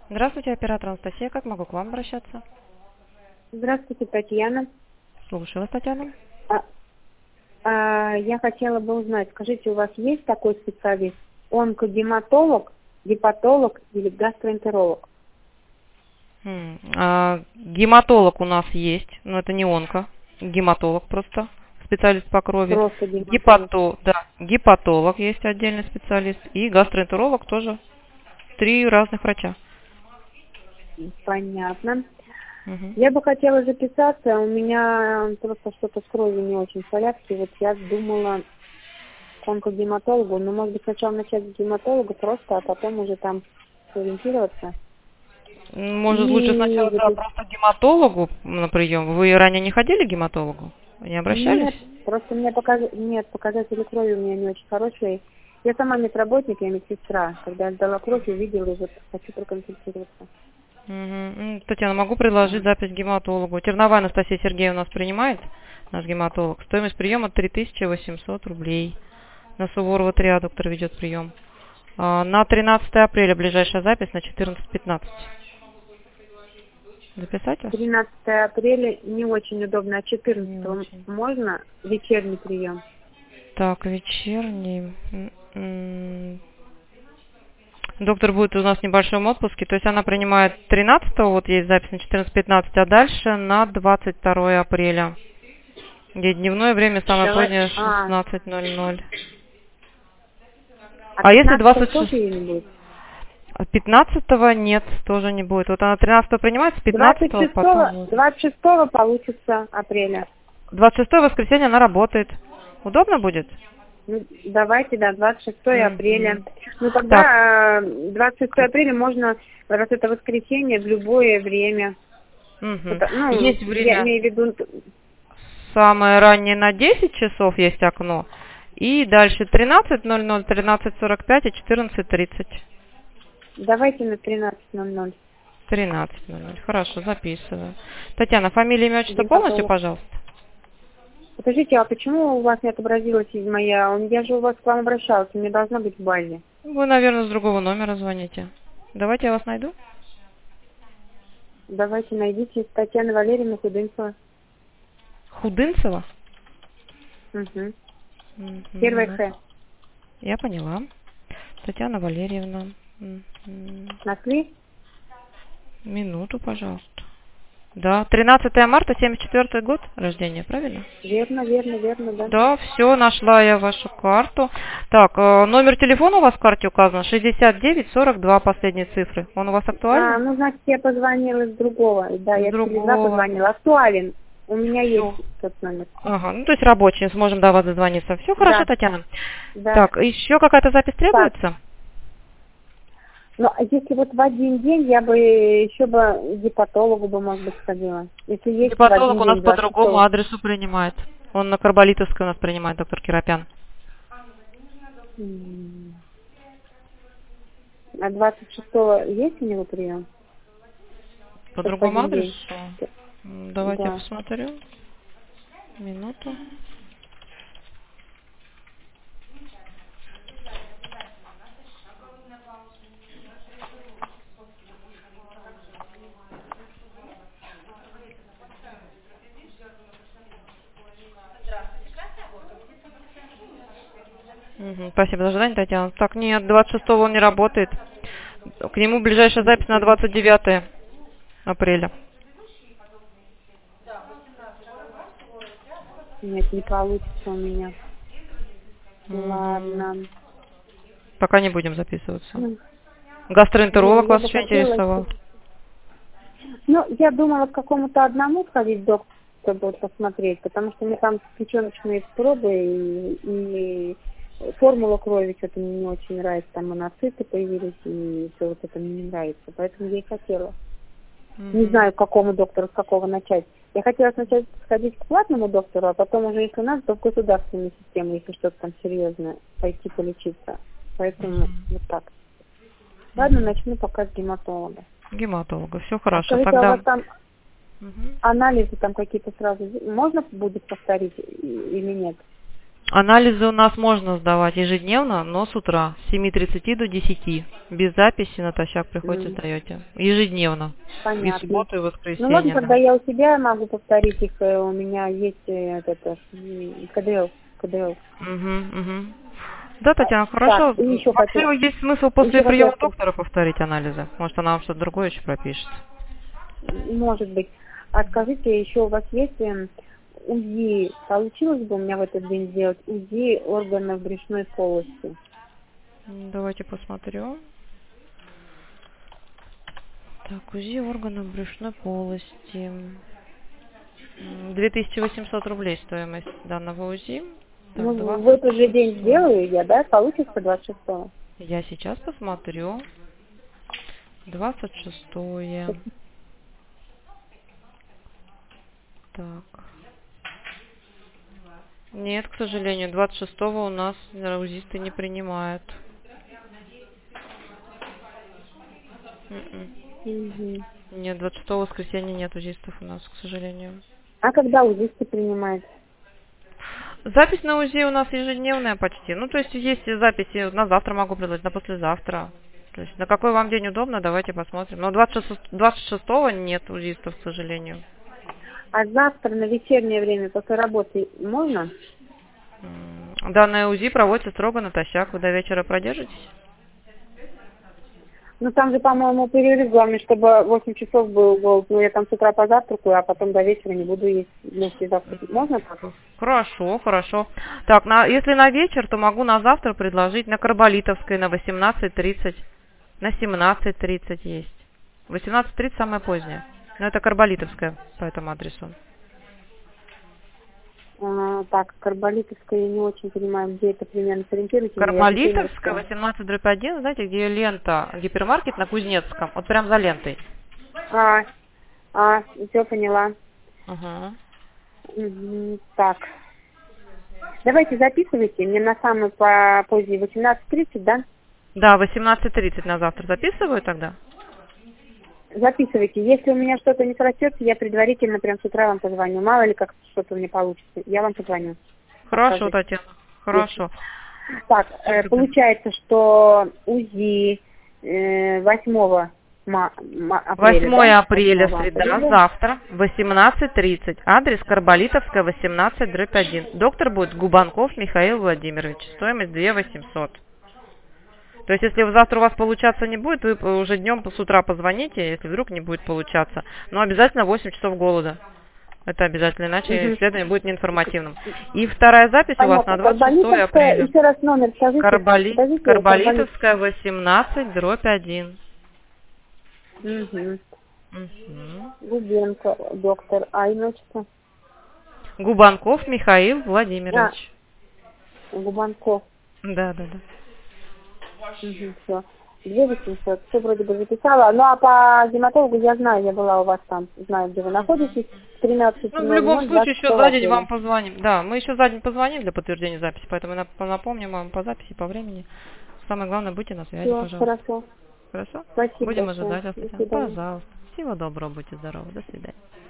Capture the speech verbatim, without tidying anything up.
Здравствуйте, оператор Анастасия. Как могу к вам обращаться? Здравствуйте, Татьяна. Слушаю вас, Татьяна. А, а, я хотела бы узнать, скажите, у вас есть такой специалист? Онкогематолог, гепатолог или гастроэнтеролог? М, а, гематолог у нас есть, но это не онко. Гематолог просто, специалист по крови. Просто гематолог. Гепато, да, гепатолог есть отдельный специалист. И гастроэнтеролог тоже. Три разных врача. Понятно. Мгм. Я бы хотела записаться, у меня просто что-то с кровью не очень в порядке. Вот я думала к онкогематологу, но может быть сначала начать с гематолога просто, а потом уже там сориентироваться. Может, лучше И сначала да, запис- просто к гематологу на прием. Вы ранее не ходили к гематологу? Не обращались? Нет, просто мне показ... нет, показатели крови у меня не очень хорошие. Я сама медработник, я медсестра. Когда я сдала кровь, увидела, и вот хочу проконсультироваться. Мгм. М, Татьяна, могу предложить запись к гематологу. Терновая Анастасия Сергеевна у нас принимает, наш гематолог. Стоимость приема три тысячи восемьсот рублей. На Суворова три А доктор ведет прием. А, На тринадцатое апреля ближайшая запись на четырнадцать пятнадцать. Записать вас? тринадцатое апреля не очень удобно, а Не четырнадцатого очень. можно вечерний прием? Так, вечерний. М, м. Доктор будет у нас в небольшом отпуске, то есть она принимает тринадцатого, вот есть запись на четырнадцать пятнадцать, а дальше на двадцать второе апреля. Где дневное время самое Давай, позднее а, шестнадцать ноль ноль. а А если пятнадцатого двадцать тоже шестого? ее не будет? пятнадцатого нет, тоже не будет. Вот она тринадцатого принимается, двадцать пятнадцатого потом шестого, будет. двадцать шестого получится апреля. двадцать шестое воскресенье она работает. Удобно будет? Ну, давайте, да, двадцать шестого апреля. Мгм. Ну, Так, тогда э, двадцать шестого апреля можно, раз это воскресенье, в любое время. мгм. Это, ну, Есть я время имею в виду, самое раннее на десять часов есть окно. И дальше тринадцать ноль ноль, тринадцать сорок пять и четырнадцать тридцать. давайте на тринадцать ноль ноль. тринадцать ноль ноль. Хорошо, записываю. Татьяна, фамилия, имя, отчество полностью, Гематолог. пожалуйста. Подождите, а почему у вас не отобразилась моя... Я же у вас к вам обращалась, у меня должна быть в базе. Вы, наверное, с другого номера звоните. Давайте я вас найду. Давайте найдите Татьяна Валерьевна Худынцева. Худынцева? Угу. Мгм, Первая минуту. Х. Я поняла. Татьяна Валерьевна. Мгм. Нашли? Минуту, пожалуйста. Да, тринадцатое марта, семьдесят четвёртый год рождения, правильно? Верно, верно, верно, да. Да, все, нашла я вашу карту. Так, э, номер телефона у вас в карте указан, шестьдесят девять сорок два, последние цифры. Он у вас А, актуальный? ну, значит, я позвонила с другого. Да, С я с Телеза другого. позвонила. Актуален. У меня есть Все. тот номер. Ага, ну то есть рабочий, сможем до вас дозвониться. Все хорошо, Да, Татьяна. да. Так, еще какая-то запись Так, требуется? ну, а если вот в один день, я бы еще бы к гепатологу бы, может быть, сходила. Если есть в Гепатолог один у нас день, по двадцать другому шестого. адресу принимает. Он на Карболитовской у нас принимает, доктор Киропян. М. А двадцать шестого есть у него прием? По Только в другому один адресу? день. М, Давайте я Да. посмотрю. Минуту. Мгм, спасибо за ожидание, Татьяна. Так, нет, двадцать шестого он не работает. К нему ближайшая запись на двадцать девятое апреля. Нет, не получится у меня. Мгм. Ладно. Пока не будем записываться. Ну, не, Гастроэнтеролог я вас бы еще хотела... интересовал? Ну, я думала к какому-то одному сходить доктору, чтобы посмотреть, потому что мне там печеночные пробы и, и формула крови что-то мне не очень нравится, там моноциты появились, и все вот это мне не нравится, поэтому я и хотела. Не Мгм. знаю, к какому доктору, с какого начать. Я хотела сначала сходить к платному доктору, а потом уже, если надо, то в государственную систему, если что-то там серьезное, пойти полечиться. Поэтому вот так. Ладно, Мгм. начну пока с гематолога. Гематолога. Все А хорошо. скажите, а у Тогда. вас там Мгм. анализы там какие-то сразу можно будет повторить и- или нет? Анализы у нас можно сдавать ежедневно, но с утра, с семи тридцати до десяти. Без записи натощак приходите, М, сдаете. Ежедневно. И в Понятно. субботу, и в Ну ладно, воскресенье, тогда да. я у себя могу повторить их. э, У меня есть э, это м, КДЛ. КДЛ. Угу, угу. Да, А, Татьяна, так, хорошо. и еще хотел, Вообще есть смысл после еще хотела приема спросить, доктора повторить анализы. Может, она вам что-то другое еще пропишет. может быть, а скажите, еще у вас есть эм, УЗИ, получилось бы у меня в этот день сделать УЗИ органов брюшной полости? М, Давайте посмотрю. Так, УЗИ органов брюшной полости. М, две тысячи восемьсот рублей стоимость данного УЗИ. Так, Ну, в этот двадцать же день шестое. сделаю я, да, получится двадцать шестого? Я сейчас посмотрю. двадцать шестое. Так. Нет, к сожалению, двадцать шестого у нас узисты не принимают. М-м. Мгм. Нет, двадцать шестого воскресенья нет узистов у нас, к сожалению. А когда УЗИ принимает? Запись на УЗИ у нас ежедневная почти. Ну, то есть есть и записи на завтра могу предложить, на послезавтра. То есть на какой вам день удобно, давайте посмотрим. Но двадцать шестого нет узистов, к сожалению. А завтра на вечернее время после работы можно? М, Данное УЗИ проводится строго натощак. Вы до вечера продержитесь? Ну, там же, по-моему, перерыв, главное, чтобы восемь часов был голод. Ну, я там с утра позавтракаю, а потом до вечера не буду есть вместе завтракать. Можно так? Хорошо, хорошо. Так, на, если на вечер, то могу на завтра предложить на Карболитовской на восемнадцать тридцать, на семнадцать тридцать есть. восемнадцать тридцать самое позднее. Но это Карболитовская по этому адресу. А, так, Карболитовская, я не очень понимаю, где это примерно, сориентируйте меня, я Карболитовская, Владимировская. восемнадцать дробь один, знаете, где лента, гипермаркет на Кузнецком, вот прям за лентой. А, а, все поняла. Угу. Мгм, так, давайте записывайте, мне на самый по поздний восемнадцать тридцать, да? Да, восемнадцать тридцать на завтра записываю тогда? Записывайте. Если у меня что-то не срастется, я предварительно прям с утра вам позвоню. Мало ли как что-то у меня получится. Я вам позвоню. Хорошо, Подскажите. Татьяна, Если. хорошо. Так, э, получается, что УЗИ э, восьмого ма- ма- апреля, восьмое да? апреля, восьмого среда, апреля. завтра, восемнадцать тридцать. Адрес Карболитовская, восемнадцать дробь один. Доктор будет Губанков Михаил Владимирович. Стоимость две тысячи восемьсот. То есть, если завтра у вас получаться не будет, вы уже днем с утра позвоните, если вдруг не будет получаться. Но обязательно восемь часов голода. Это обязательно, иначе Мгм. исследование будет неинформативным. И вторая запись у вас Понятно. на двадцать шестое Карболитовская, апреля. еще раз номер скажите. Карболи... Скажите, Карболит. Карболитовская, восемнадцать дробь один. Угу. Мгм. Губенко, доктор. А иначе-то? Губанков Михаил А, Владимирович. Губанков. Да, да, да. Угу, все. две тысячи восемьсот. Все вроде бы записала. Ну, а по гематологу я знаю, я была у вас там. Знаю, где вы находитесь. тринадцать Ну, в ноль любом ноль случае, двадцать еще шестого за день вам апреля. позвоним. Да, мы еще за день позвоним для подтверждения записи, поэтому нап- напомним вам по записи, по времени. Самое главное, будьте на связи, Все, пожалуйста. хорошо. Хорошо? Спасибо Будем большое. ожидать вас, До Татьяна. свидания. Пожалуйста. Всего доброго, будьте здоровы. До свидания.